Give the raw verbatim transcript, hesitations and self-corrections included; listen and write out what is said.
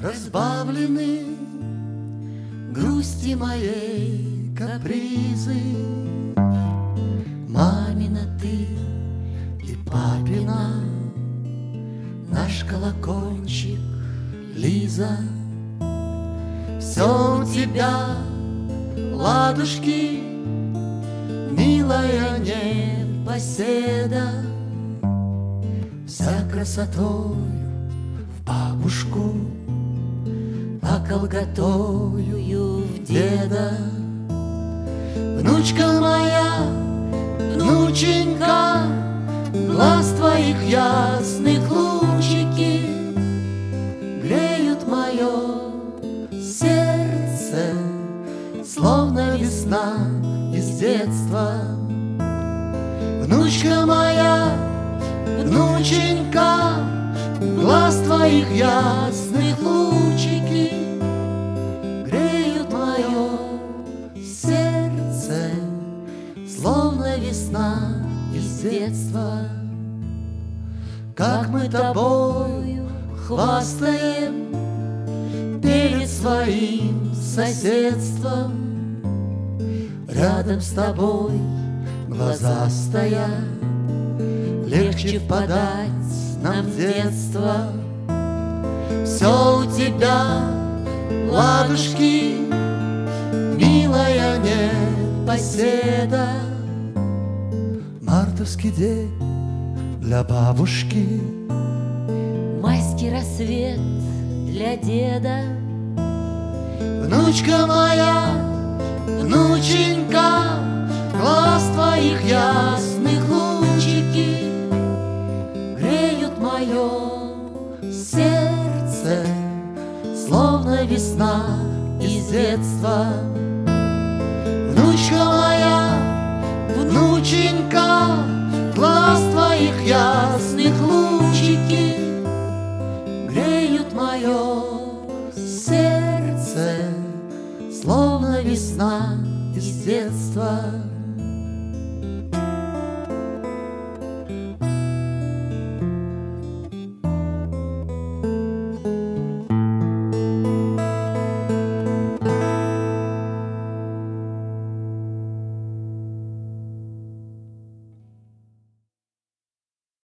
разбавлены грусти моей капризы. Мамина ты и папина, наш колокольчик, Лиза. Все у тебя ладушки, милая непоседа, вся красотою в бабушку, а колготою в деда. Внучка моя, внученька, глаз твоих ясных лучики греют мое сердце, словно весна из детства. Внучка моя, внученька, глаз твоих ясных лучики греют мое сердце, словно весна из детства. Как мы тобою хвастаем перед своим соседством, рядом с тобой глаза стоят, легче впадать нам в детство. Все у тебя ладушки, милая непоседа. Мартовский день для бабушки, майский рассвет для деда. Внучка моя, внученька, глаз твоих ясных лучики греют мое сердце, словно весна из детства. Внучка моя, внученька, глаз твоих ясных лучики греют мое сердце, словно весна из детства.